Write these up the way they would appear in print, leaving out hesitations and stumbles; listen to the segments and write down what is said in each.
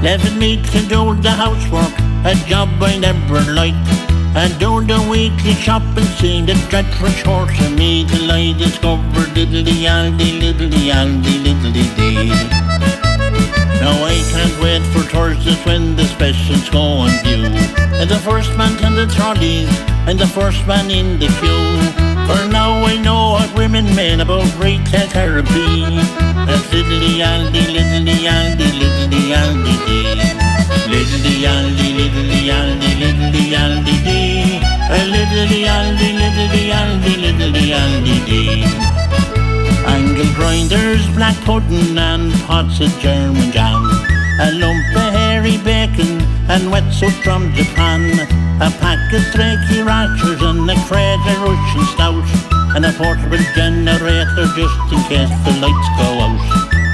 Left me to do the housework, a job I never liked, and do the weekly shopping, see the dreadful chores of me till I discovered diddly-aldy, diddly-aldy, diddly-dee. Now I can't wait for Thursdays when the specials go on view, and the first man to the trolleys, and the first man in the queue. For now I know what women mean about retail therapy. That's diddly-aldy, diddly-aldy, diddly-aldy, dee. Diddly-aldy, diddly-aldy, diddly-aldy, dee. Diddly-aldy, diddly-aldy, diddly-aldy, dee. Angle grinders, black pudding and pots of German jam, a lump of hairy bacon and wetsuit from Japan, a pack of streaky rashers and a crate of Russian stout, and a portable generator just in case the lights go out.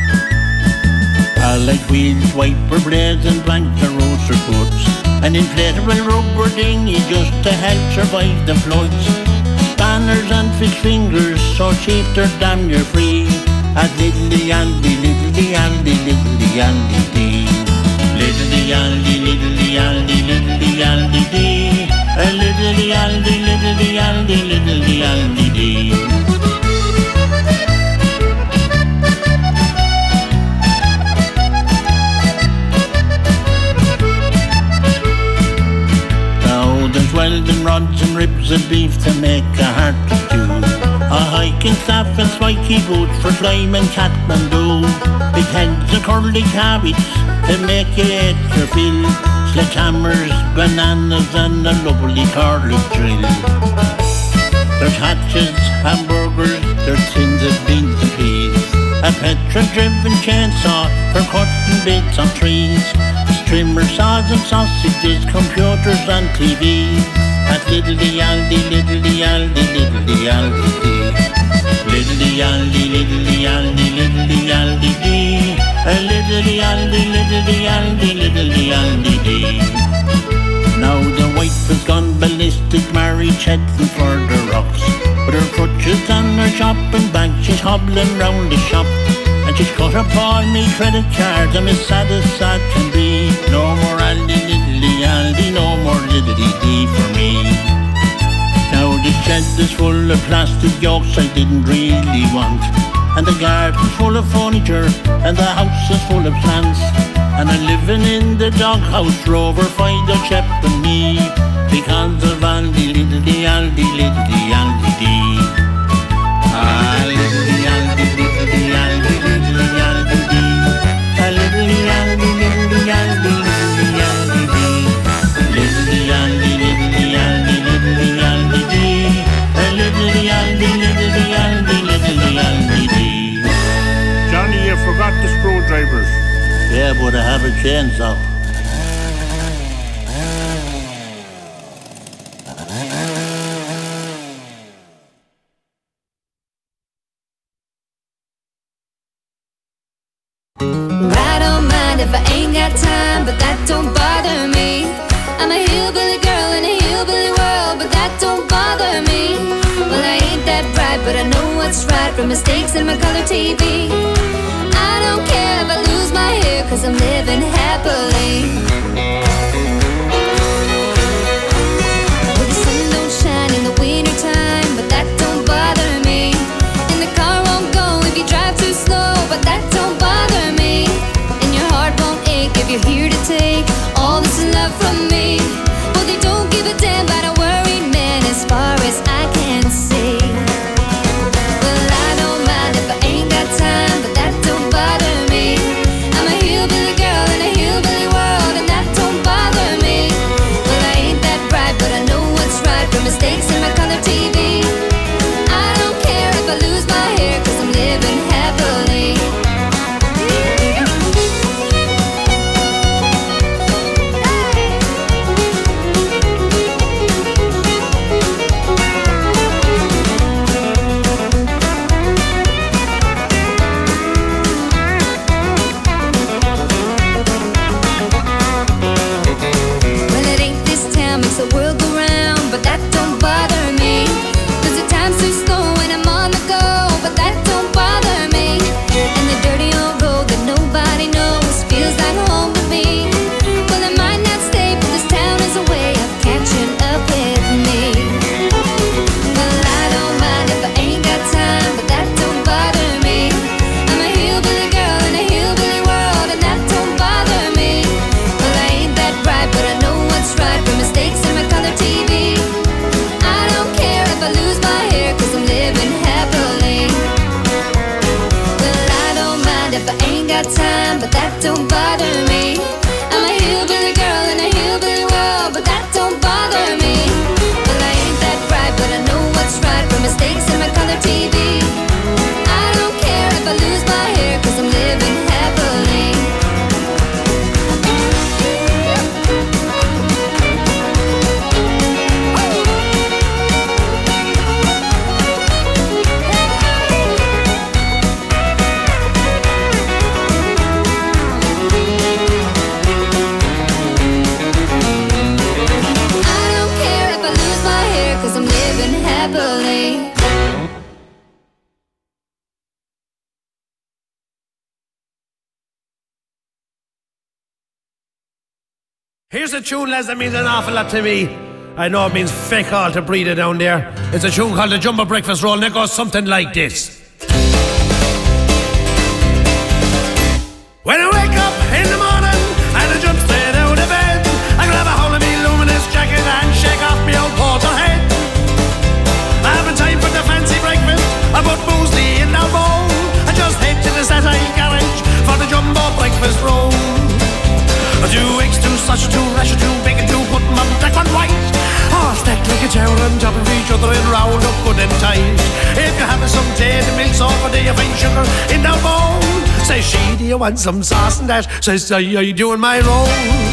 I like wheels, wiper blades and blanket rooster goods, an inflatable rubber dinghy just to help survive the floods. Spanners and fish fingers, so cheap they're damn near free. At diddly-aldy, diddly-aldy, diddly-aldy, dee. Diddly-aldy, diddly-aldy, diddly-aldy, dee. Diddly-aldy, diddly-aldy, diddly-aldy, dee. There's welding rods and ribs of beef to make a hearty stew, a hiking staff and spiky boots for climbing Kathmandu, big heads of curly cabbage to make you eat your fill, sledgehammers, bananas and a lovely garlic drill. There's hatches, hamburgers, there's tins of beans and peas, a petrol-driven chainsaw for cutting bits on trees, trimmer saws and sausages, computers and TVs. At diddly-aldy, diddly-aldy, diddly-aldy, dee. Diddly-aldy, diddly-aldy, diddly-aldy, dee. Diddly-aldy, diddly-aldy, diddly-aldy, dee. Now the wife has gone ballistic, married Shetland for the rocks. With her crutches and her shopping bag, she's hobbling round the shop. And she's cut up all me credit cards, I'm as sad can be. No more aldy, diddly-aldy, no more diddly-dee for me. Now the shed is full of plastic yokes I didn't really want, and the garden's full of furniture, and the house is full of plants, and I'm living in the doghouse, Rover, Fido, Shep and me, because of aldy, diddly-aldy, diddly-aldy, dee. Ah, diddly-aldy, diddly-aldy, diddly-aldy, dee. Ah, diddly-aldy, diddly-aldy, diddly-aldy, dee. Diddly-aldy, diddly-aldy, diddly-aldy, dee. Ah, diddly-aldy, diddly-aldy, diddly-aldy, dee. Johnny, you forgot the screwdrivers. Yeah, but I have a chainsaw. I don't mind if I ain't got time, but that don't bother me. I'm a hillbilly girl in a hillbilly world, but that don't bother me. Well, I ain't that bright, but I know what's right from mistakes in my color TV. I don't care if I lose my hair, 'cause I'm living happily. Well, the sun don't shine in the winter time, but that don't bother me. And the car won't go if you drive too slow, but that don't bother me. And your heart won't ache if you're here to take all this love from me. Well, they don't give a damn about a worried man as far as I can see. Well, I don't mind if I ain't got time, but that don't bother me. I'm a hillbilly girl in a hillbilly world, and bother me. I'm a hillbilly girl in a hillbilly world, but that don't bother me. Well, I ain't that bright, but I know what's right from mistakes in my color TV. I don't care if I lose my hair, 'cause I'm living happily. Here's a tune, lads, that means an awful lot to me. I know it means feck all to breed it down there. It's a tune called the Jumbo Breakfast Roll, and it goes something like this. When I wake up in the morning and I jump straight out of bed, I grab a hold of me luminous jacket and shake off me old porter head. I haven't time for the fancy breakfast, I put muesli in the bowl. I just head to the satellite garage for the Jumbo Breakfast Roll. 2 eggs, 2 sausage, 2 rasher, 2 bacon, 2 button, 1 black, 1 white. Oh, stacked like a tower on top of each other and round up good and tight. If you're having some tea, the milk's over, do you find sugar in the bowl? Says she, do you want some sauce and that? Says, are you doing my roll?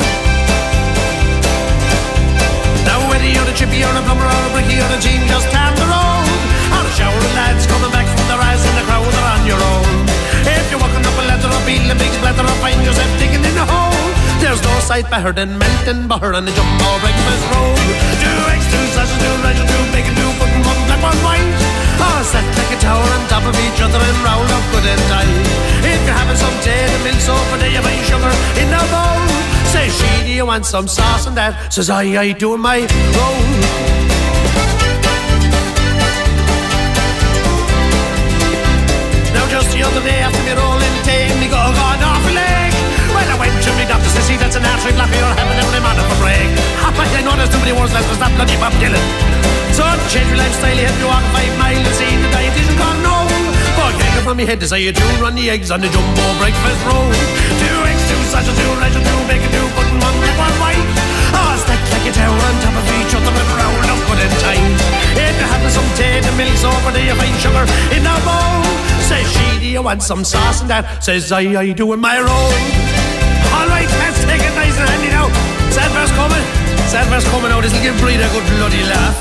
Now whether you're a chippy or a plumber or a bricky or a team, just turn the road. On a shower of lads coming back from the rise and the crowd are on your own. If you're walking up a ladder or feeling a big splatter or find yourself digging in a hole, there's no sight better than melting butter on the Jumbo Breakfast Roll. 2 eggs, 2 sausages, 2 rasher, 2 bacon, 2 button, 1 black, 1 white. Oh, set like a tower on top of each other and round up good and tight. If you're having some tea, the milk's over, do you find sugar in the bowl? Says she, do you want some sauce and that? Says I doing my roll. Now just the other day after me rolling tea, me got off a leg. Well, I went to me doctor, says he, that's an artery block, you're having every man up a break. I know there's too many words left, there's that bloody Bob Dylan. So to change your lifestyle, you have to walk 5 miles and see the dietitian gone no. But take it from me head to say you do run the eggs on the Jumbo Breakfast Roll. 2 eggs, 2 sausages, 2 rasher, 2 bacon, 2 button, 1 black, 1 white. Oh, stacked like a tower on top of each other and round up good and tight. If you're having some tea, the milk's over, do you find sugar in the bowl? Says she, do you want some sauce and that? Says I doing my roll. Alright, let's take it nice and handy now. Sad verse coming. Sad verse coming out. This'll give Breed a good bloody laugh.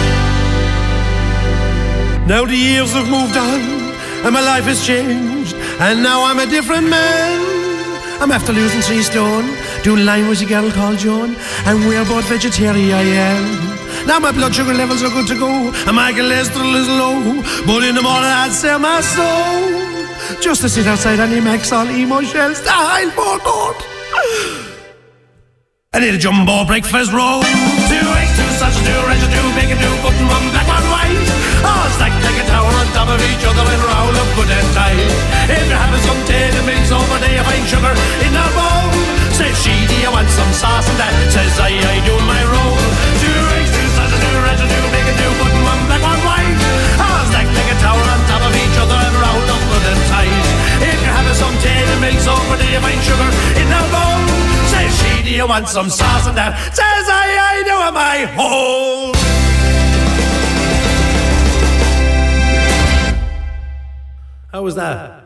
Now the years have moved on and my life has changed, and now I'm a different man. I'm after losing 3 stone, doing line with a girl called Joan, and we're both vegetarian, I am. Now my blood sugar levels are good to go, and my cholesterol is low, but in the morning I'd sell my soul just to sit outside on the Max all emo shells to hide for good. I need a Jumbo Breakfast Roll. 2 eggs, 2 sausages, 2 rasher, 2 bacon, 2 button, 1 black, 1 white. Oh, stacked like a tower on top of each other and round up good and tight. If you're having some tea, the milk's over, do you find sugar in the bowl? Says she, do you want some sauce and that? Says I doing my roll. 2 eggs, 2 sausages, 2 rasher, 2 bacon, 2 button, 1 black, 1 white. Oh, stacked like a tower on top of each other and round up good and tight. If you're having some tea, the milk's over, do you find sugar in the bowl? Says she, do you want some sauce and that? Says I doing my hole. How was that?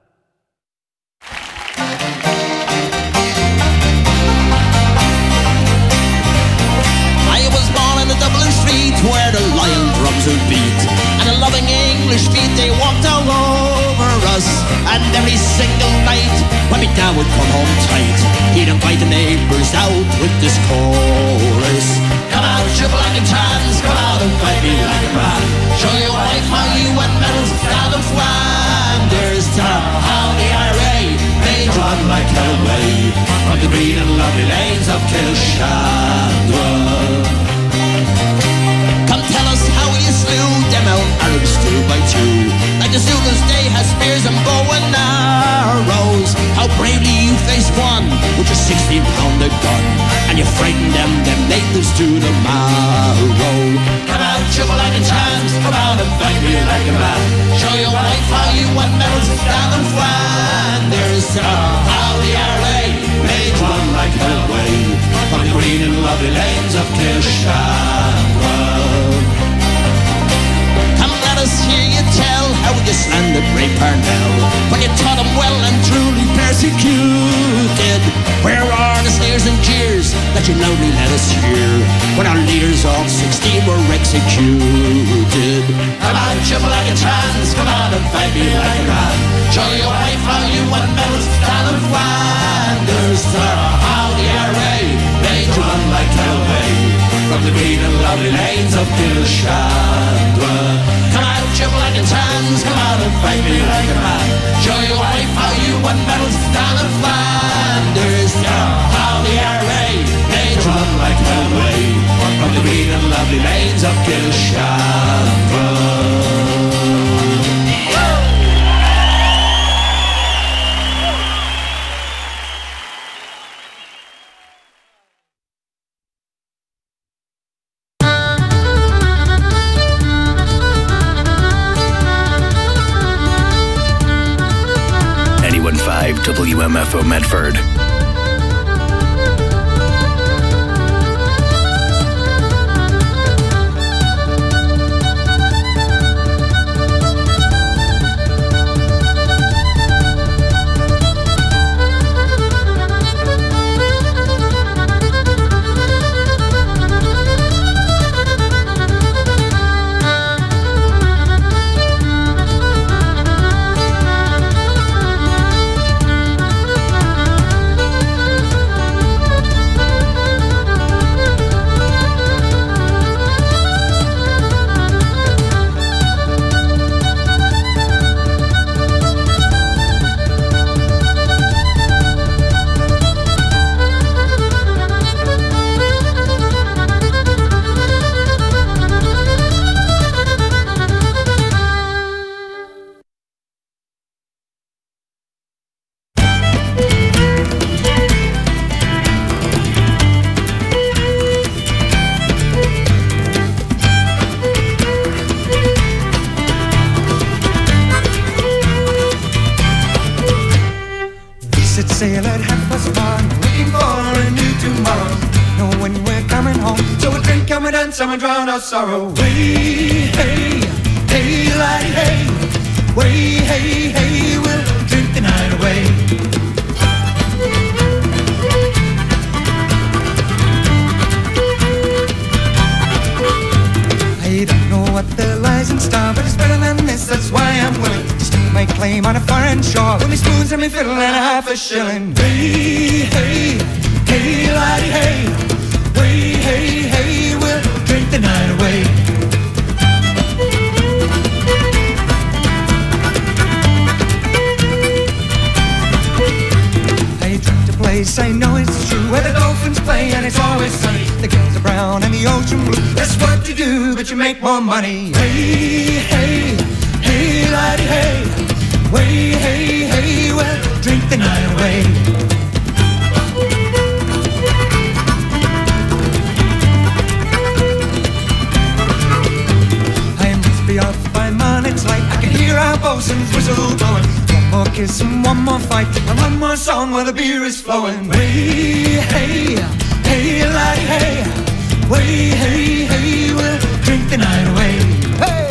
I was born in the Dublin street where the lion drums would beat, and the loving English feet, they walked all over us. And every single night when my dad would come home tight, he'd invite the neighbours out with this chorus. Come out, triple like a chance, come out and fight me like a man. Show your wife how you won medals down in Flanders. Tell how the IRA made run like hell away from the green and lovely lanes of Kilshandra. Come tell us how you slew them out Arabs 2 by 2, like the Zulus they had spears and bow and arrows. How bravely you faced one with your 16-pounder gun, and you frightened them natives to the marrow. Come out, triple like a chance, come out and fight me like a man. Show your wife how you won medals down in Flanders. How the IRA Where are the sneers and jeers that you loudly let us hear when our leaders of 16 were executed? Come on, triple like a trans, come on and fight me like a man. Show your wife how you won medals down in Flanders. How the IRA made you run like Telway from the green and lovely lanes of Kilshandra. Come out, triple like a trans, come out and fight me like a man. Show your wife how you won medals down in Flanders. How the IRA made you run like Telway from the green and lovely lanes of Kilshandra. WMFO Medford. Sail at 1:30, looking for a new tomorrow. Know when we're coming home, so we'll drink and we'll dance and we'll drown our sorrow. Way, hey, hey, laddie, hey. Way, hey, hey, we'll drink the night away. I don't know what there lies in store, but it's better than this, that's why I'm willing to stake my claim on a foreign shore. Only spoons and me fiddle and half a shilling. Hey, hey, hey, laddie, hey. Way, hey, hey, we'll drink the night away. I dreamt a place, I know it's true, where the dolphins play and it's always sunny. The girls are brown and the ocean blue. That's what you do, but you make more money. Hey, hey, hey, laddie, hey. Way, hey, hey, well, drink the night away. I must be off by morning's light. I can hear our bosun's whistle blowing. One more kiss and one more fight, and one more song while the beer is flowing. Way, hey, hey, laddie, hey. Way, hey, hey, we'll drink the night away. Hey!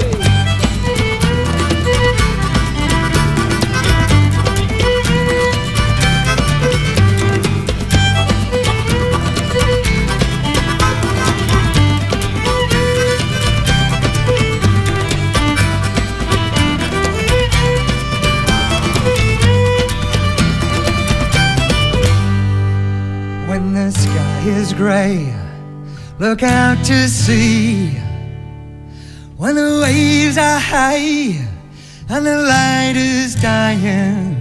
When the sky is gray, look out to sea. When the waves are high and the light is dying,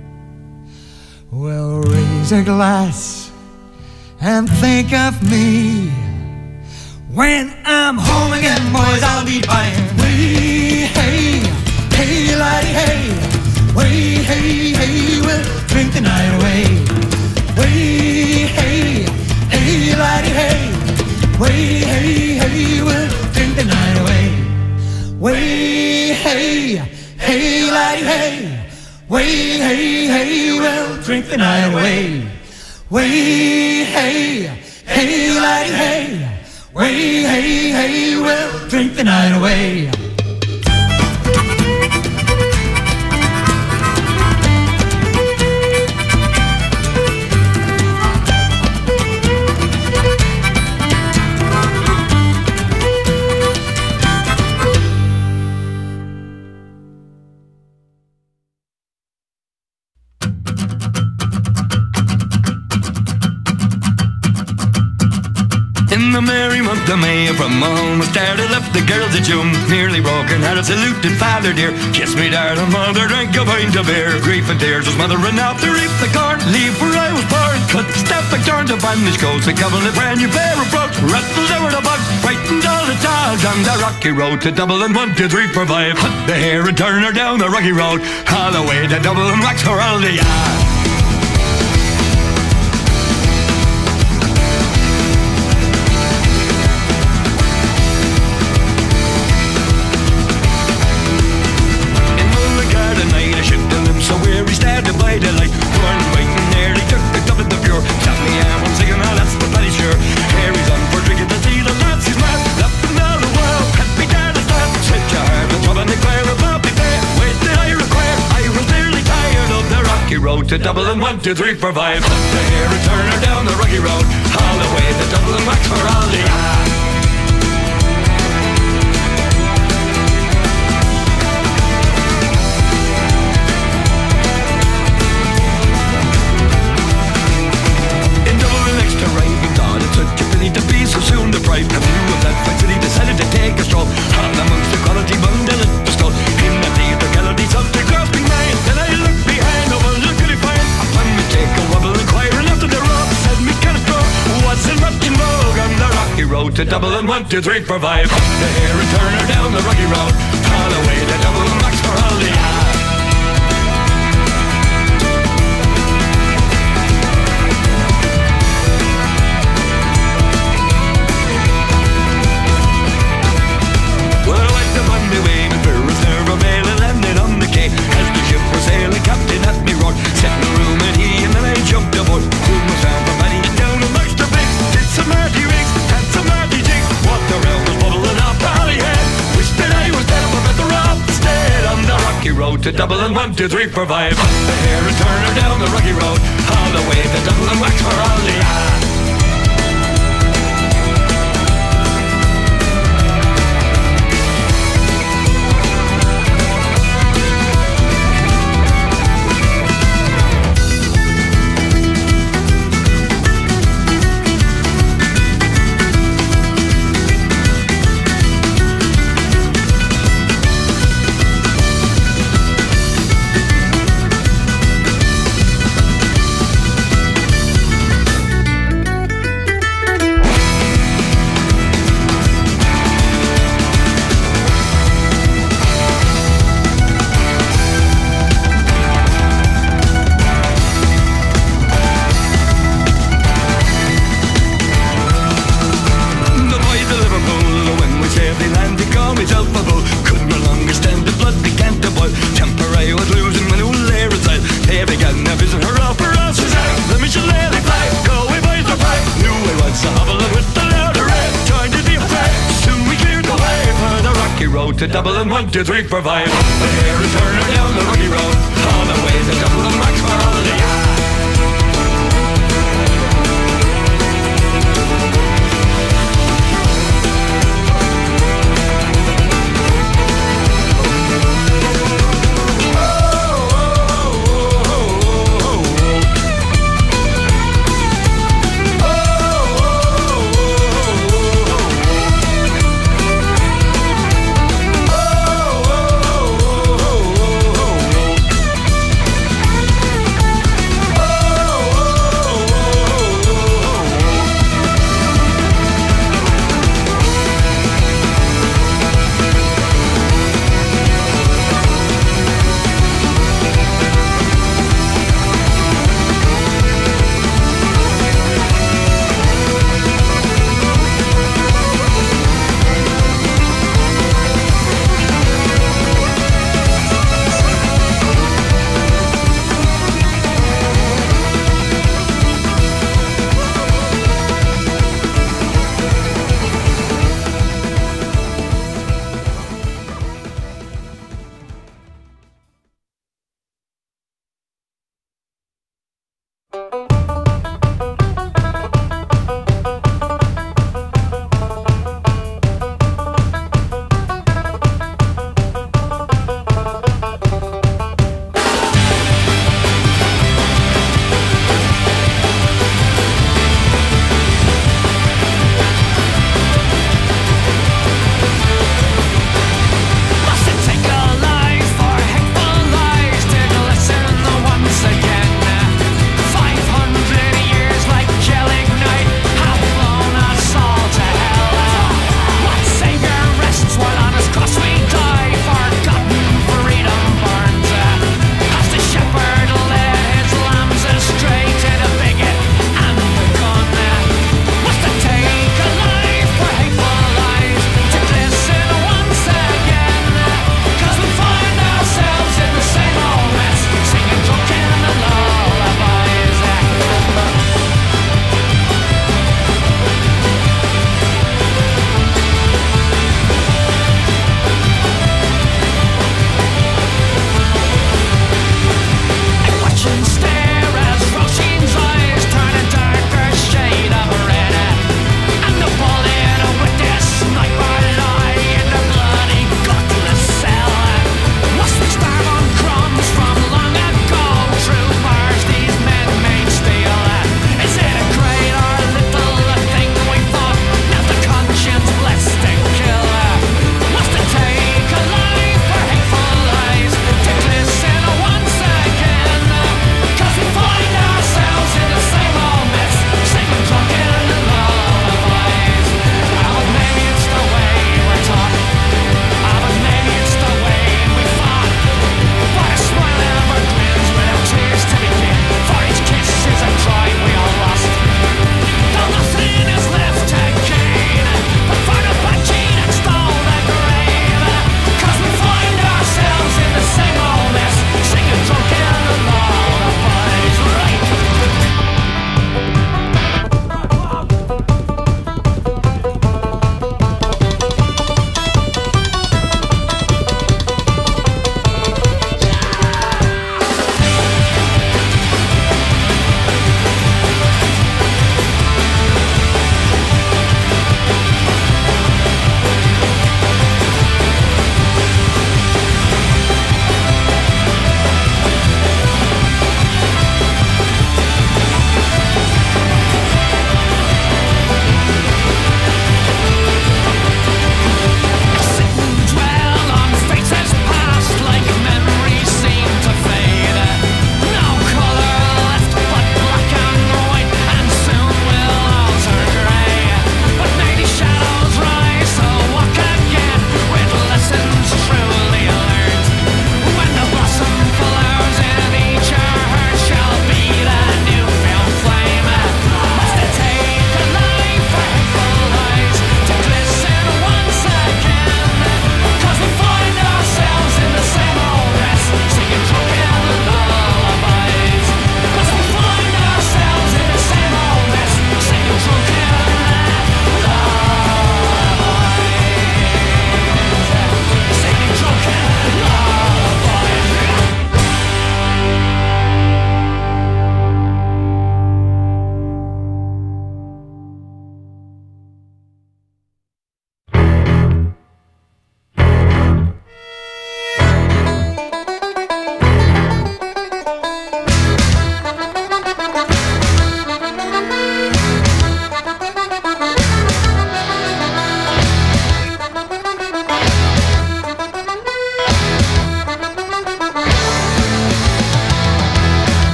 we'll raise a glass and think of me. When I'm home again, boys, I'll be buying. Way, hey, hey, laddie, hey. Way, hey, hey, we'll drink the night away. Way, hey, hey, laddie, hey. Way, hey, hey, we'll drink the night away. Way, hey, hey, laddie, hey. Way, hey, hey, we'll drink the night away. Way, hey, hey, laddie, hey. Way, hey, hey, we'll drink the night away. the merry month of May, from my home I started, left the girls at June, nearly broken hearted, saluted father dear, kissed me darling mother, drank a pint of beer. Grief and tears was mothering out to reap the corn, leave where I was born, cut the step I turned to bandage coats, a couple of brand new pair of boots, rattled over the bugs, frightened all the dogs on the rocky road to Dublin. 1, 2, 3, 4, 5. Cut the hair and turn her down the rocky road, all the way to Dublin, wax for all the yard. So weary started by the light, one waiting nearly took the cup of the pure. Shot me arm, I'm singing, oh that's the bloody sure. Harry's on for drinking to see the lads, he's mad. Left him down the world, can't be down as that. Set your heart with trouble and declare about me there. Wait till I require, I was nearly tired of the rocky road to Dublin. 1, 2, 3, 4, 5. Cut the hair and turn her down the rocky road, all the way to Dublin, wax for all the to be so soon deprived of you of that fight city, decided to take a stroll on amongst the quality bundle at the stall. In the theatre gallery, something grasping mine. Then I look behind, over look at it fine. Upon me take a wobble, inquiring after the road. Said me kind of throw, what's in much in vogue on the rocky road to Dublin. 1, 2, 3, 4, 5. Up the hair and turn her down the rocky road, all the way to Dublin, max for all the captain at me road, set the room and he and then I jumped aboard. Threw my sound from Manny down to Max the Big. Did some marty rigs, had some marty jigs. Walked around was bubbling off Ballyhead. Wished that I was dead but better off instead. On the rocky road to Dublin. 1, 2, 3, 4, 5. Up the hair and turn her down the rocky road, all the way to Dublin, wax for all the to Dublin. 1, 2, 3, 4, 5. Up the hair and turn her down the rocky road, all the way to Dublin, max for all the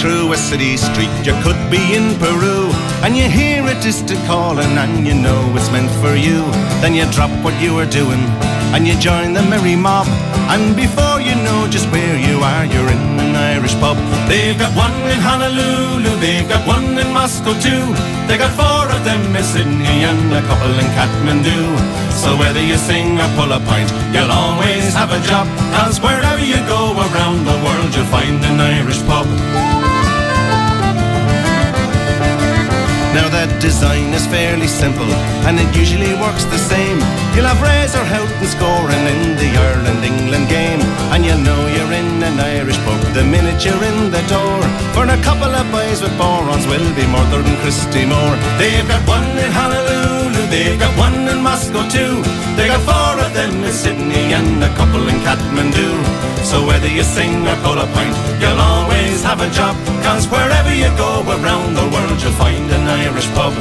through a city street, you could be in Peru, and you hear a distant calling and you know it's meant for you. Then you drop what you were doing and you join the merry mob, and before you know just where you are, you're in an Irish pub. They've got one in Honolulu, they've got one in Moscow too. They got 4 of them in Sydney and a couple in Kathmandu. So whether you sing or pull a pint, you'll always have a job, 'cause wherever you go around the world, you'll find an Irish pub. Now that design is fairly simple, and it usually works the same. You'll have Razor Houghton scoring in the Ireland-England game, and you'll know you're in an Irish pub the minute you're in the door. For a couple of boys with borons will be Murder and Christy Moore. They've got one in Honolulu, they've got one in Moscow too. They got 4 of them in Sydney and a couple in Kathmandu. So whether you sing or pull a pint, you'll always have a job, 'cause wherever you go around the world, you'll find an Irish pub.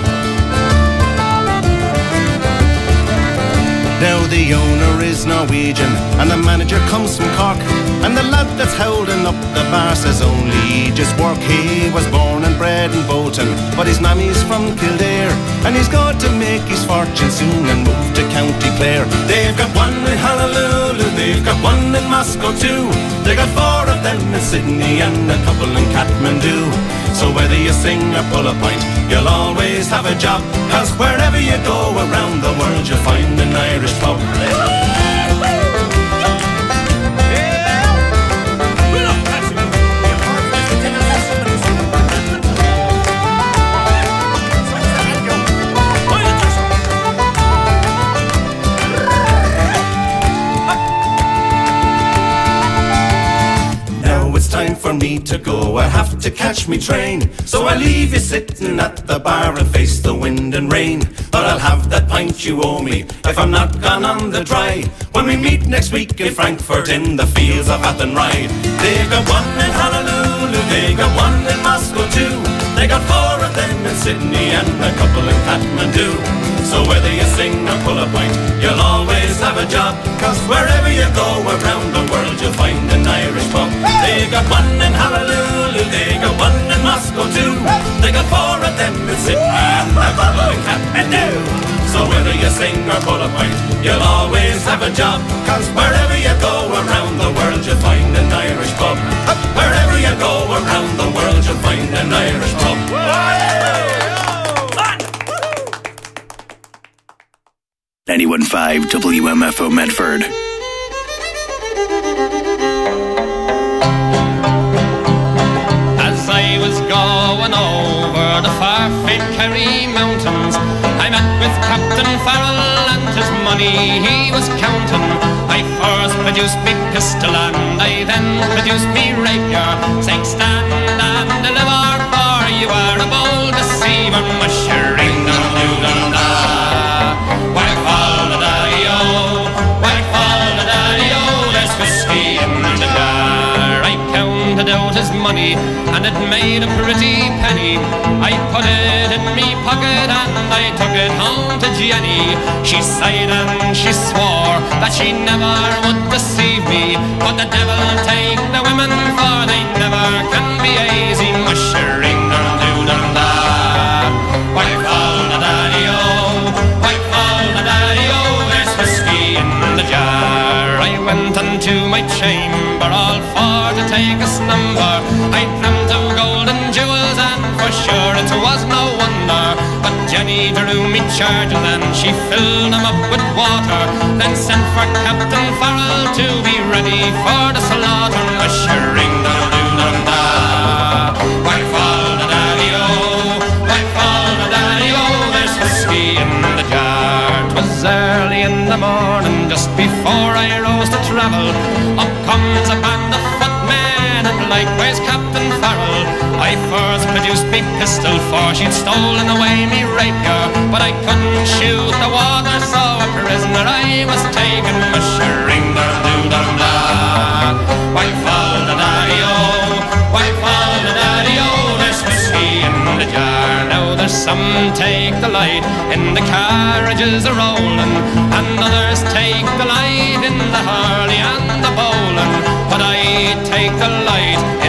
Now the owner is Norwegian and the manager comes from Cork, and the lad that's holding up the bar says only he just work. He was born and bred in Bolton, but his mammy's from Kildare, and he's got to make his fortune soon and move to County Clare. They've got one in Honolulu, they've got one in Moscow too. They got 4 of them in Sydney and a couple in Kathmandu. So whether you sing or pull a pint, you'll always have a job, 'cause wherever you go around the world, you'll find an Irish pub. Time for me to go, I have to catch me train. So I leave you sitting at the bar and face the wind and rain. But I'll have that pint you owe me if I'm not gone on the dry, when we meet next week in Frankfurt in the fields of Athenride. They've got one in Honolulu, they got one in Moscow too. They got 4 of them in Sydney and a couple in Kathmandu. So whether you sing or pull a pint, you'll always have a job, 'cause wherever you go around the world, you'll find an Irish pub. They got one in Honolulu, they got one in Moscow too. They got 4 of them in Sydney and a couple in Kathmandu. So whether you sing or pull a pint, you'll always have a job, 'cause wherever you go around the world, you'll find an Irish pub. Wherever you go around the world, you'll find an Irish pub. 91.5 WMFO Medford. As I was going over the far-famed Kerry Mountains, I met with Captain Farrell and his money he was counting. I first produced me pistol and I then produced me rapier, saying stand and deliver, for you are a bold deceiver. Mushering down, down, down. Out his money and it made a pretty penny. I put it in me pocket and I took it home to Jenny. She sighed and she swore that she never would deceive me, but the devil take the women, for they never can be easy. Mushering down, down, da. Why fall the daddy-o? Why fall the daddy-o? There's whiskey in the jar. I went unto my chamber all for to take a slumber. I dreamt of gold and jewels, and for sure it was no wonder. But Jenny drew me charges and she filled them up with water, then sent for Captain Farrell to be ready for the slaughter. Mushering down, down, da. Why fall the daddy-o? Why fall the daddy-o? There's whiskey in the jar. 'Twas early in the morning, just before I rose to travel. Up comes a band of footmen and likewise Captain Farrell. I first produced me pistol, for she'd stolen away me rapier, but I couldn't shoot the water, so a prisoner I was taken. Mushering down, down, da. Why fall the daddy-o? Why fall the daddy-o? There's whiskey in the jar. Now there's some take the light in the carriages a-rolling, and others take the light in the hurley and the bowling, but I take the light in the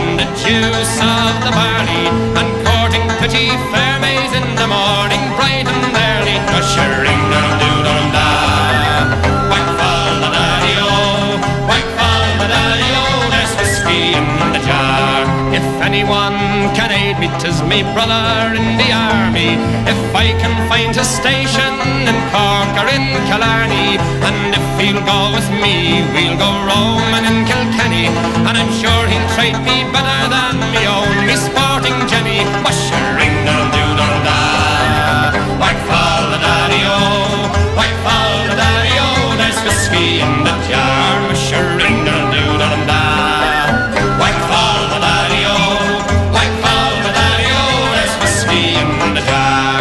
juice of the barley, and courting pretty fair maids in the morning, bright and early. Ring-a-doo-dum-da, whack-fall-a-daddy-o, whack-fall-a-daddy-o, there's whiskey in the jar. If anyone can aid me, 'tis me brother in the army. If I can find a station in Cork or in Killarney, and if he'll go with me, we'll go roaming in Kilkenny, and I'm sure he'll treat me better than me own, me sporting Jenny. Whash-a-ring-a-doo-dum-da, whack-fall-a-daddy-o, whack-fall-a-daddy-o, there's whiskey in the jar. Whash-a-ring-a-doo-dum-da, whack-fall-a-daddy-o, whack-fall-a-daddy-o, there's whiskey in the jar.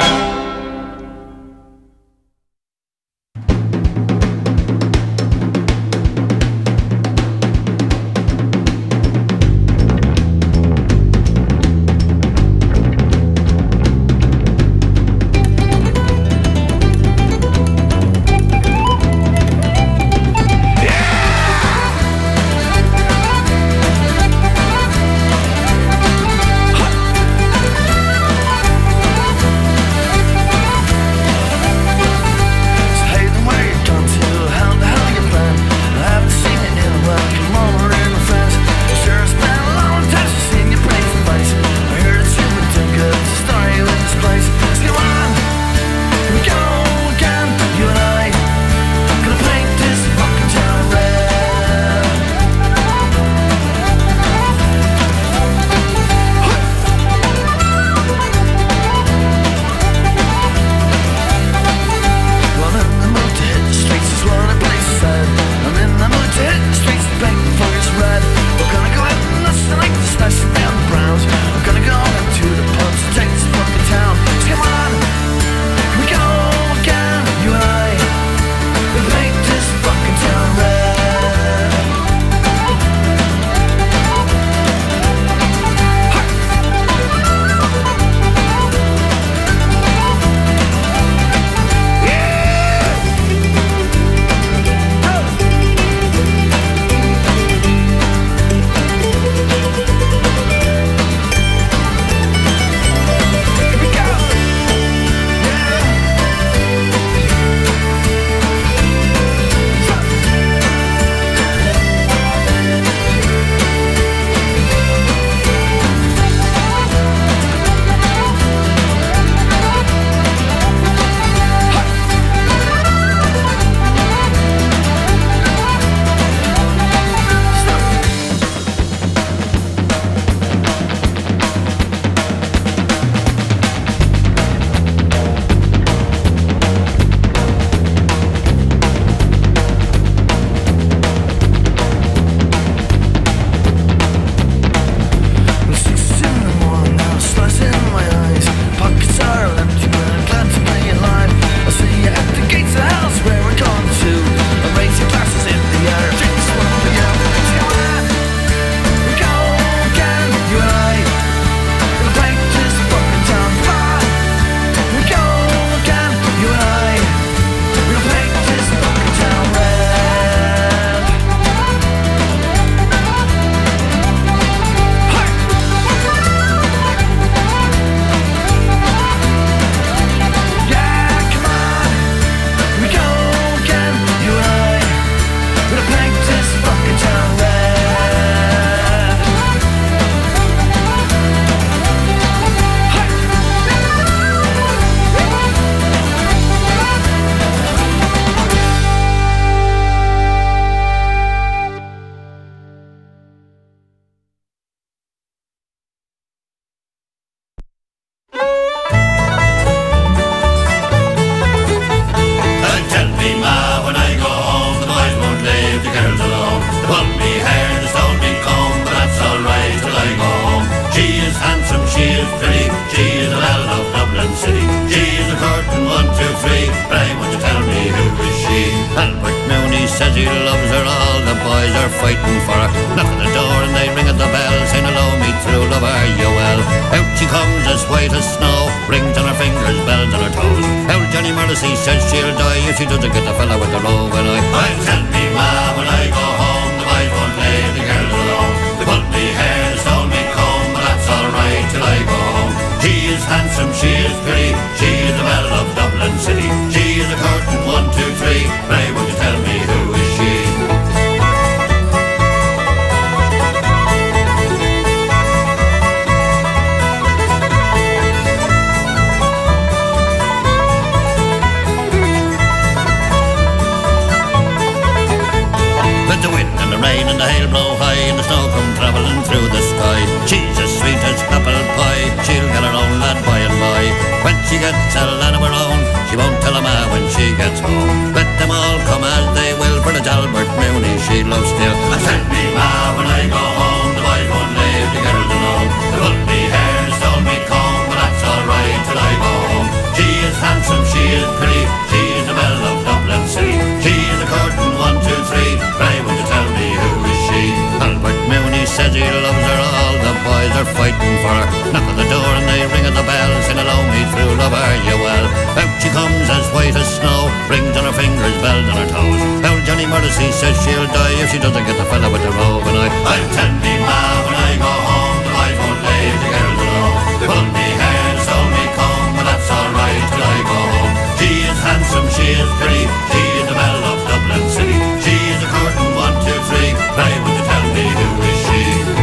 says he loves her, all the boys are fighting for her. Knock at the door and they ring at the bell, saying hello, me true lover, you well. Out she comes as white as snow, rings on her fingers, bells on her toes. Old Johnny Morrissey says she'll die if she doesn't get the fella with the roving eye. I'll tell me ma when I go home, the boys won't leave the girls alone. They pulled me hair, they stole me comb, gets a land of her own. She won't tell a man when she gets home. Let them all come as they will, for the Albert Mooney she loves still. I send me ma when I go home, the boys won't leave the girls alone. They put me hair, stole me comb, but that's alright till I go home. She is handsome, she is pretty, she is the belle of Dublin City. She is a curtain 1, 2, 3, pray would you tell me who is she? Albert Mooney says he loves her, all the boys are fighting for her. Knock at the door and they ring at the bell, saying hello me through, love her you well. Out she comes as white as snow, rings on her fingers, bells on her toes. Old Johnny Morrissey says she'll die if she doesn't get the fella with the roving eye. I'll tell me ma when I go home, the boys won't leave the girls alone. They pull me hair, stole me comb, but that's alright till I go home. She is handsome, she is pretty, she is the belle of Dublin City. She is a curtain 1, 2, 3, pray would you tell me who is she?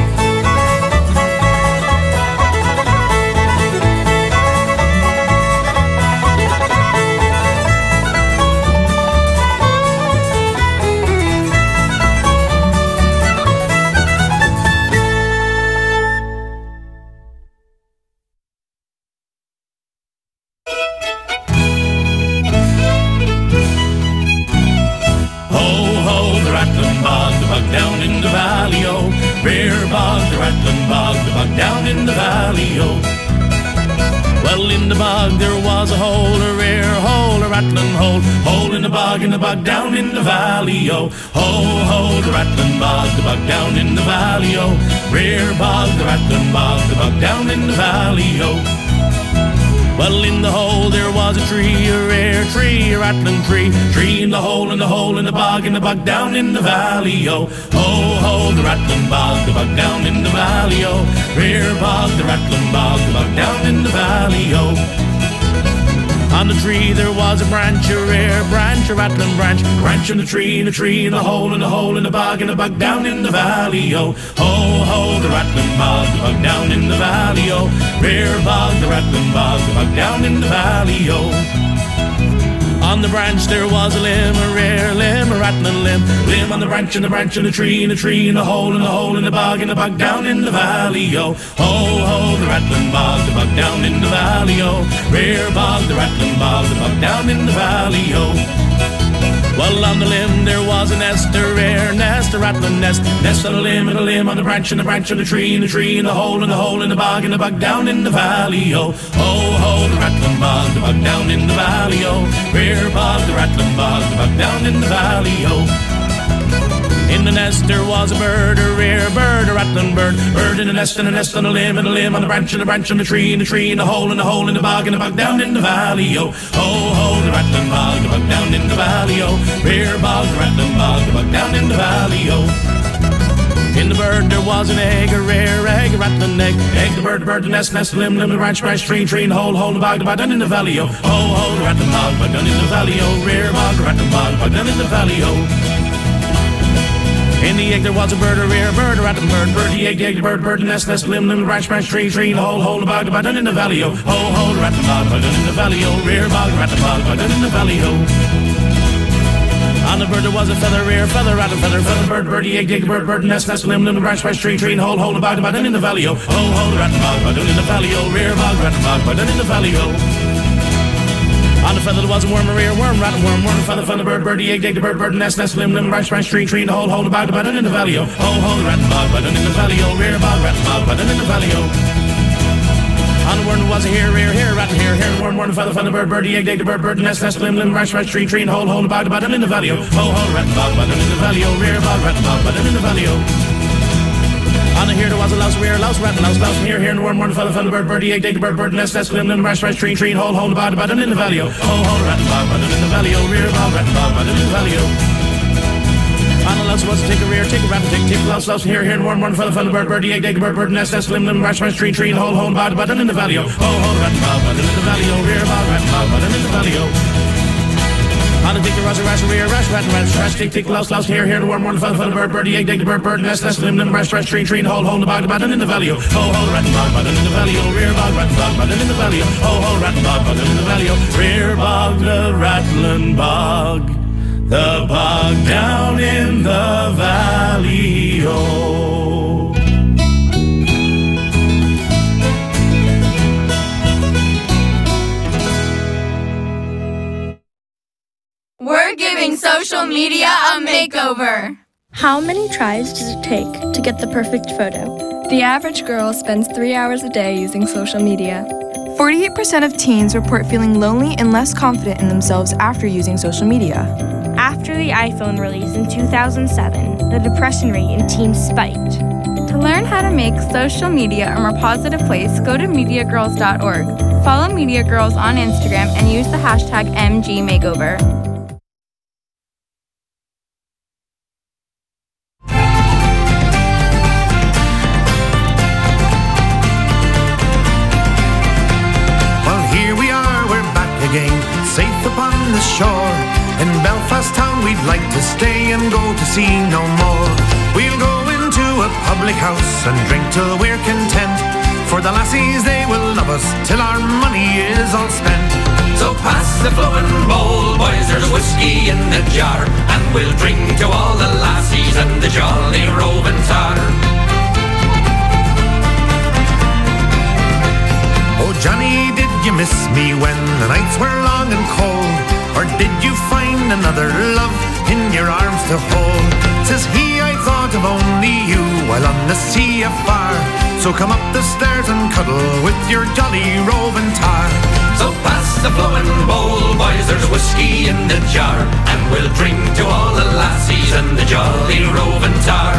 Down in the valley, oh, rare bog, the rattling bog, the bog down in the valley, oh. Well, in the bog there was a hole, a rare hole, a rattling hole in the bog down in the valley, oh. Ho, the rattling bog down in the valley, oh. Rare bog, the rattling bog down in the valley, oh. Well, in the hole there was a tree, a rare tree, a rattling tree in the hole, in the hole, in the bog down in the valley, oh. Ho, the rattling bog down in the valley, oh. Rare bog, the rattling bog down in the valley, oh. On the tree there was a branch, a rare branch, a rattling branch in the tree, in the hole, in the hole, in the bog down in the valley, oh. Ho, the rattling bog down in the valley, oh. Rare bog, the rattling bog down in the valley, oh. On the branch there was a limb, a rare limb, a rattling limb on the branch, in the tree, in the hole, in the bog down in the valley, oh. Ho, the rattling bog down in the valley, oh. Rare bog, the rattling bog down in the valley, oh. Well, on the limb there was a nest, a rare nest, a rattling nest on a limb on the branch, in the tree, in the hole, in the bog down in the valley, oh. Ho, the rattling bog down in the valley, oh. Rare bog, the rattling bog down in the valley, oh. In the nest there was a bird, a rare bird, a rattling bird in the nest, on a limb, on the branch, in the tree, in the hole, in the bog down in the valley, oh. Ho, the rattling bog down in the valley, oh. Rare bog, the rattling bog down in the valley, oh. In the bird there was an egg, a rare egg, a rattling egg, the bird, the nest, limb, the branch, tree, in the hole, the bog down in the valley, oh. Ho, the rattling bog down in the valley, oh. Rare bog, the rattling bog down in the valley, oh. In the egg there was a bird, a rare bird, a rattling bird, the egg, the bird, the nest, limb, branch, tree, in the hole, the bog down in the valley, oh. Ho, the rattling bog down in the valley, oh. Rare bog, the rattling bog down in the valley, oh. On the bird there was a feather, rare feather, rattling feather, bird, the egg, the bird, nest, limb, branch, tree, in the hole, the bog down in the valley, oh. Ho, the rattling bog down in the valley, oh. Rare bog, rattling bog down in the valley, oh. On the feather there was a worm, a rare worm, rattling worm, feather, bird, the egg, the bird, nest, limb, branch, tree, in the hole, the bog down in the valley, oh. Ho, the rattling bog down in the valley, oh. Rare bog, rattling bog down in the valley, oh. On the worm was a hare, rattling hare, worm, feather, bird, the egg, the bird, nest, limb, branch, tree, in the hole, the bog down in the valley, oh. Ho, rattling bog down in the valley, oh. Rare bog, rattling bog down in the valley, oh. On the here there was a louse, rare louse, rattling louse, here, in the worm, feather, bird, the egg, the bird, nest, limb, branch, tree, in the hole, the bog down in the valley, oh. Ho, rattling bog down in the valley, oh. Rare bog, rattling bog down in the valley, oh. On the louse was to take a rare, take a rattling, take louse, here, in the worm, feather, bird, the egg, the bird, nest, limb, branch, tree, in the hole, the bog down in the valley, oh. Ho, rattling bog down in the valley, oh. Rare bog, rattling bog down in the valley, oh. On the dick, the rash, rear, rash, tick, louse, here, the worm, feather, bird, the egg, the bird, nest, limb, branch, tree, in the hole, the bog down in the valley, oh. Ho, rattling bog down in the valley, oh. Rear bog, rattling bog down in the valley, oh. Ho, rattling bog down in the valley, oh. Rear bog, the rattling bog, the bog down in the valley, oh. social media a makeover. How many tries does it take to get the perfect photo? The average girl spends 3 hours a day using social media. 48% of teens report feeling lonely and less confident in themselves after using social media. After the iPhone release in 2007, the depression rate in teens spiked. To learn how to make social media a more positive place, go to MediaGirls.org. Follow Media Girls on Instagram and use the hashtag MGMakeover. Well, here we are, we're back again, safe upon the shore. In Belfast town we'd like to stay and go to see no more. We'll go into a public house and drink till we're content. For the lassies they will love us till our money is all spent. So pass the flowing bowl, boys, there's whiskey in the jar, and we'll drink to all the lassies and the jolly roving tar. Oh Johnny, did you miss me when the nights were long and cold? Or did you find another love in your arms to hold? Says he, I thought of only you while on the sea afar. So come up the stairs and cuddle with your jolly roving tar. So pass the flowing bowl, boys, there's whiskey in the jar, and we'll drink to all the lassies and the jolly roving tar.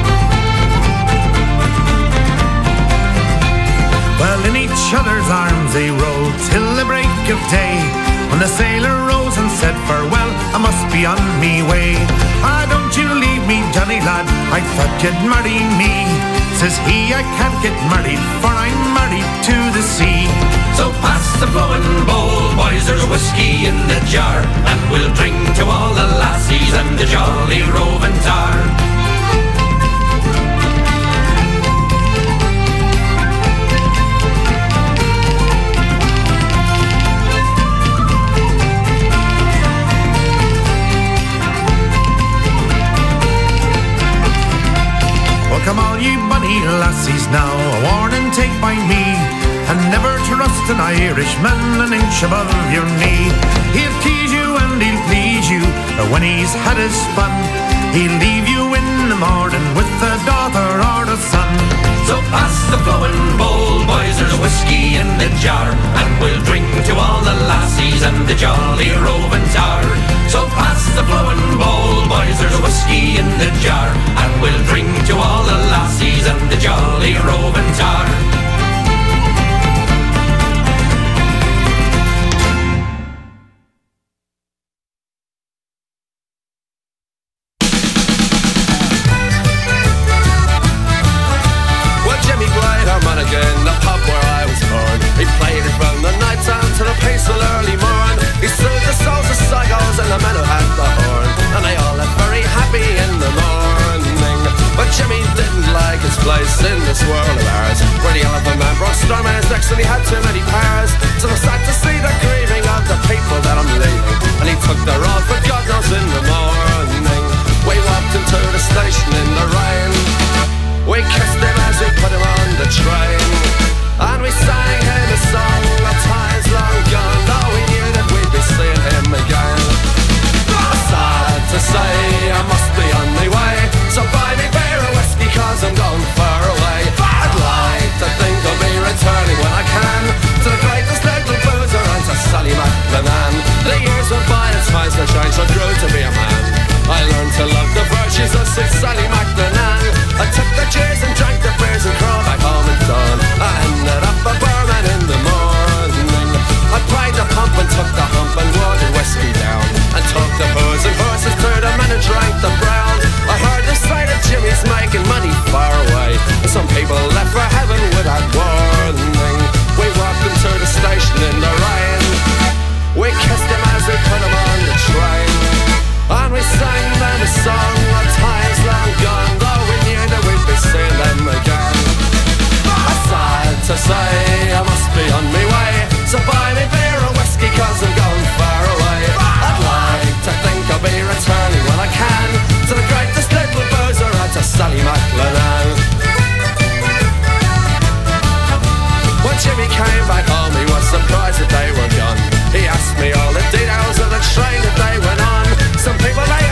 Well, in each other's arms they rolled till the break of day. When the sailor rose and said farewell, I must be on me way. Ah, don't you leave me, Johnny lad, I thought you'd marry me. Says he, I can't get married, for I'm married to the sea. So pass the flowing bowl, boys, there's whiskey in the jar, and we'll drink to all the lassies and the jolly roving tar. Come all ye bonny lassies now, a warning take by me, and never trust an Irishman an inch above your knee. He'll tease you and he'll please you, but when he's had his fun, he'll leave you in the morning with a daughter or a son. So pass the flowing bowl, boys, there's whiskey in the jar, and we'll drink to all the lassies and the jolly roving tar. So pass the flowing bowl, boys, there's whiskey in the jar, and we'll drink to all the lassies and the jolly roving tar. In the pub where I was born, he played it from the night time to the peaceful early morn. He soothed the souls of psychos and the men who had the horn, and they all left very happy in the morning. But Jimmy didn't like his place in this world of ours, where the elephant man brought stormers next and he had too many powers. So I sad to see the grieving of the people that I'm leaving, and he took their all for God knows in the morning. We walked into the station in the rain, we kissed him as we put him on the train, and we sang him a song of times long gone, though we knew that we'd be seeing him again. Sad to say, I must be on my way, so buy me beer or whiskey cause I'm going far away. I'd like to think I'll be returning when I can to the greatest little boozer and to Sally McLennan. The years went by and times were changed, I grew to be a man. I learned to love the virtues of Sally McLennan. I took the cheers and drank the beers and crawled back home at dawn. I ended up a barman in the morning. I played the pump and took the hump and watered whiskey down, and took the booze and horses to the men and drank the brown. I heard the say that Jimmy's making money far away, and some people left for heaven without warning. We walked into the station in the rain, we kissed him as we put him on the train, and we sang them a song of times long gone, though we knew that we'd be seeing them again. Sad to say, I must be on my way, so buy me beer or whiskey cause I'm going far away. I'd like to think I'll be returning when I can to the greatest little boozer and to Sally McLennan. When Jimmy came back home he was surprised that they were gone. He asked me all the details of the train that they went on. Some people they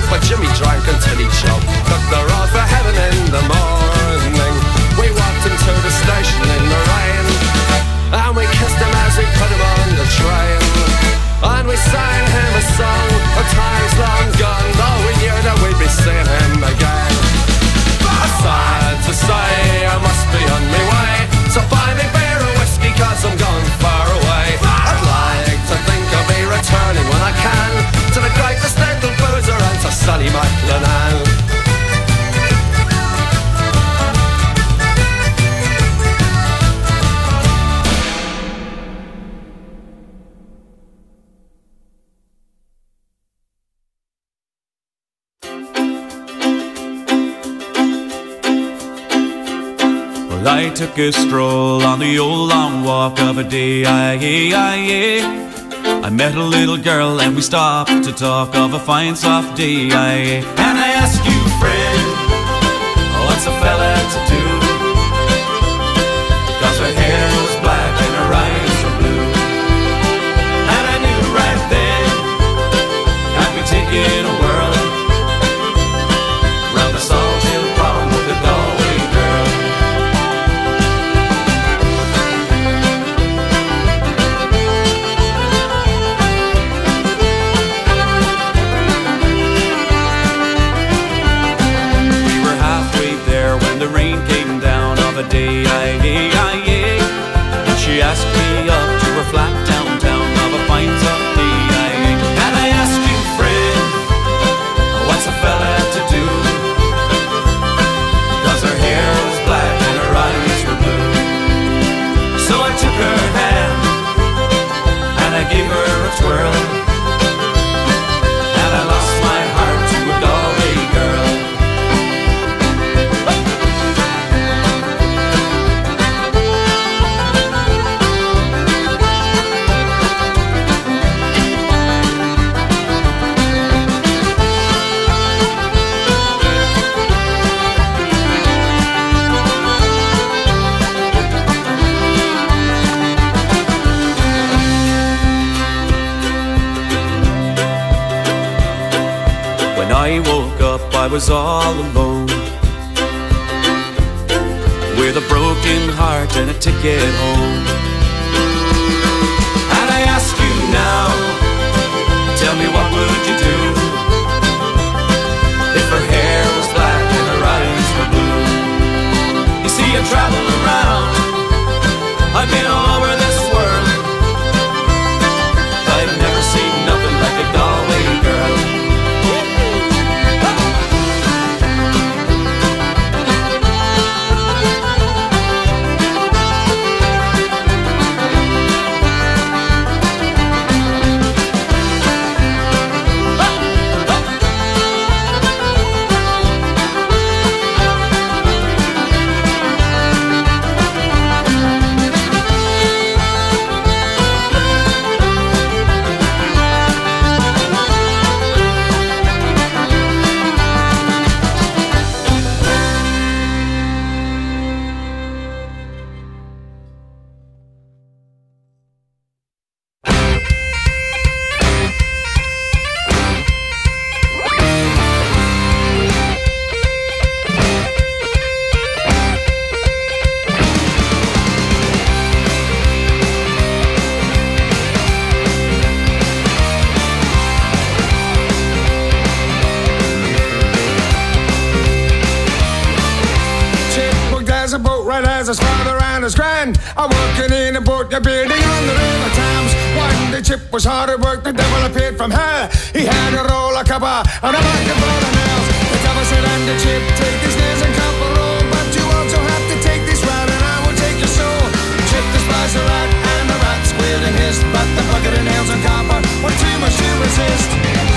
but Jimmy drank until he choked. Took the road for heaven in the morning. We walked into the station in the rain, and we kissed him as we put him on the train. And we sang him a song of times long gone, though we knew that we'd be seeing him again. Sad to say, I must be on my way, so buy me beer or whiskey, cause I'm gone far away. I'd like to think I'll be returning when I can to the greatest little boozer and to Sally McLennan. I took a stroll on the old long walk of a day. I met a little girl and we stopped to talk of a fine soft day. And I asked you, friend, what's a fella to do? Cause her hair was black and her eyes were blue. And I knew right then I'd be taking a whirl round the Salt Hill Pond with the Galway girl. Day, and she asked me up to her flat downtown of a fine soft day. And I asked you, friend, what's a fella to do? Cause her hair was black and her eyes were blue. So I took her hand and I gave her a twirl, and I lost my heart to a Galway girl. I woke up, I was all alone, with a broken heart and a ticket home. And I ask you now, tell me what would you do if her hair was black and her eyes were blue? You see, I travel around, I've been all over this world, I've never seen nothing like a Galway girl. His father and his grand are working in a boat, they're building on the river Thames. One day Chip was hard at work, the devil appeared from hell. He had a roll, a cuppa, and a bucket full of nails. The devil said unto Chip, take these nails and cut the roll, but you also have to take this rat, and I will take your soul. Chip despised the rat, and the rat squealed and hissed, but the bucket of nails and copper were too much to resist.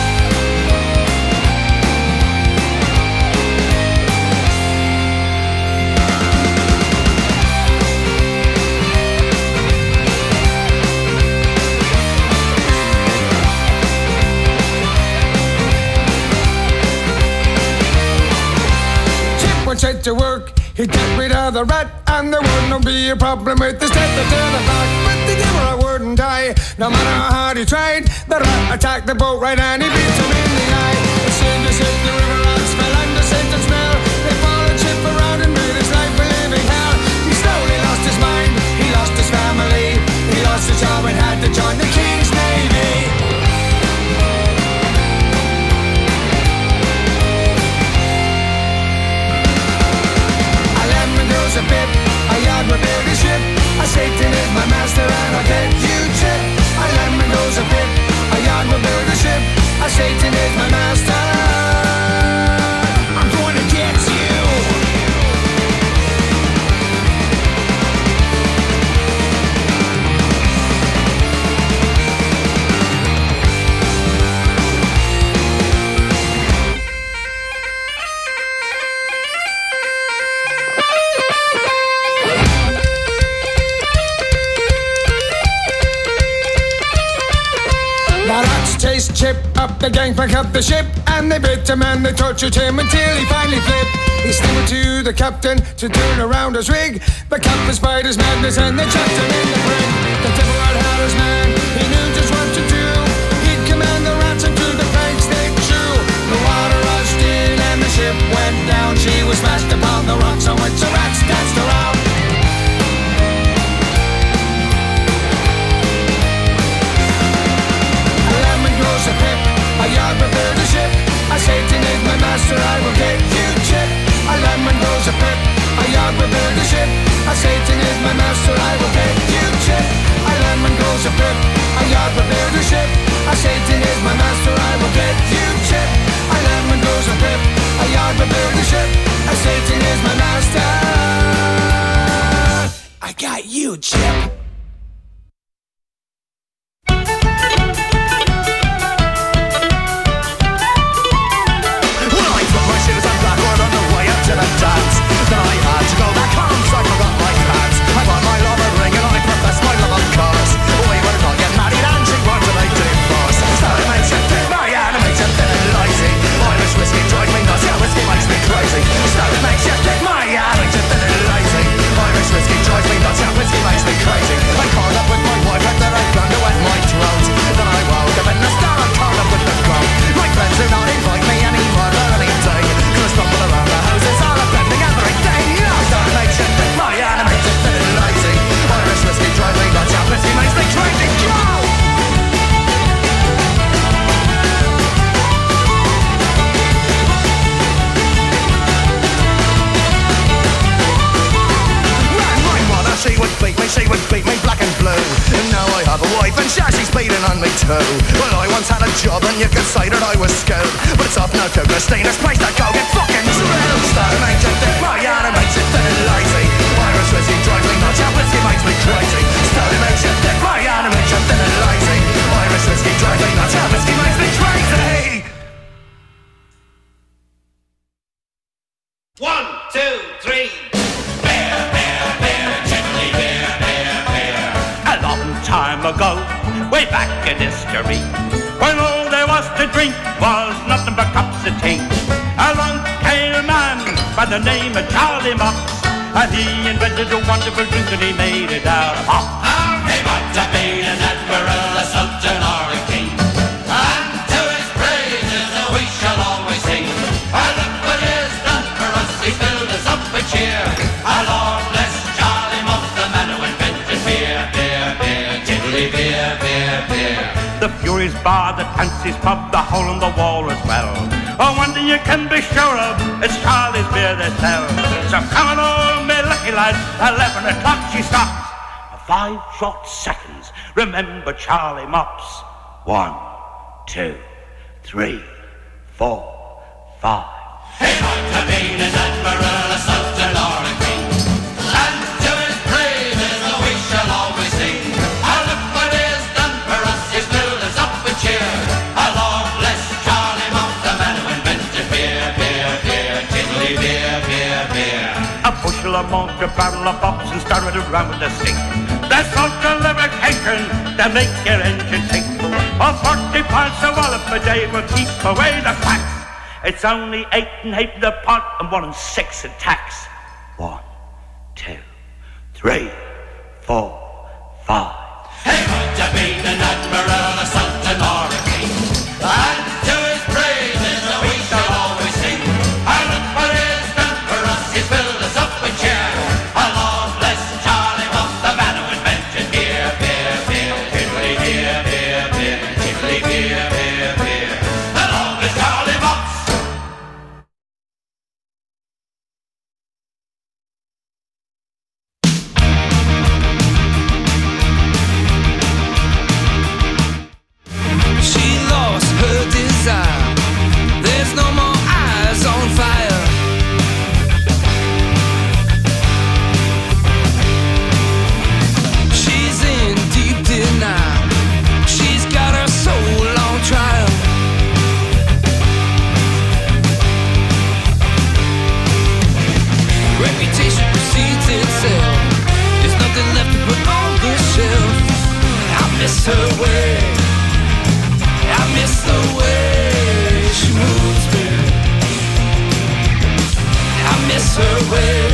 Set to work, he'd get rid of the rat, and there wouldn't be a problem with the step to the back. But the devil wouldn't die, no matter how hard he tried. The rat attacked the boat right, and he beat him in the eye. sickness hit the river rats fell under Satan's spell. They followed ship around and made his life a living hell. He slowly lost his mind, he lost his family, he lost his job and had to join the King's Navy. A lemon grows a bit, a yard will build a ship. A Satan is my master and I'll get you chip. A lemon grows a bit, a yard will build a ship. A Satan is my master, I'm going to get you. Chased Chip up the gangplank of the ship, and they bit him and they tortured him until he finally flipped. He stammered to the captain to turn around his rig. The captain spied his madness and they chucked him in the brig. The devil had his man, he knew just what to do. He'd command the rats and to the planks they drew. The water rushed in and the ship went down. She was smashed upon the rocks on which the rats danced around. A pip, a yard will build a ship. A Satan is my master, I will get you chip. A lemon grows a pip, a yard will build a ship. A Satan is my master, I will get you chip. A lemon grows a pip, a yard will build a ship. A Satan is my master, I will get you chip. A lemon grows a pip, a yard will build a ship. A Satan is my master, I got you, Chip. She would beat me black and blue. Now I have a wife and she's beating on me too. Well, I once had a job and you could say that I was skilled, but it's off now to Christina's place to go get fucking drilled. Stone makes you thick, Mariana makes you thin and lazy. Irish whiskey drives me nuts, yeah, whiskey makes me crazy. Stone makes you thick, Mariana makes you thin and lazy. Irish whiskey drives me nuts, yeah, whiskey makes me crazy. 1, 2, 3. Time ago, way back in history, when all there was to drink was nothing but cups of tea, along came a man by the name of Charlie Mops, and he invented a wonderful drink and he made it out of hops. He might have been an admiral, a sultan or a king, and to his praises we shall always sing. And look what he has done for us, he filled us up with cheer. Lord bless Charlie Mops, the man who invented beer, beer, beer. Beer, beer, beer. The Furies Bar, the Fancy's Pub, the Hole in the Wall as well. Oh, one thing you can be sure of, it's Charlie's beer they sell. So come on all, me lucky lads, 11 o'clock she stops. 5 short seconds, remember Charlie Mops. 1, 2, 3, 4, 5. He might have been an admiral, a sultan or a king, and to his praises we shall always sing. A malt, a barrel of hops and started around with a stink. That's salt and lubrication to make your engine tick. Oh, 40 pints of wallop a day will keep away the facts. It's only 8 and 8 the pot and 1 and 6 in tax. 1, 2, 3, 4, 5. He might have been an admiral, a sultan or a king, and to his praises we miss her way. I miss the way she moves me. I miss her way.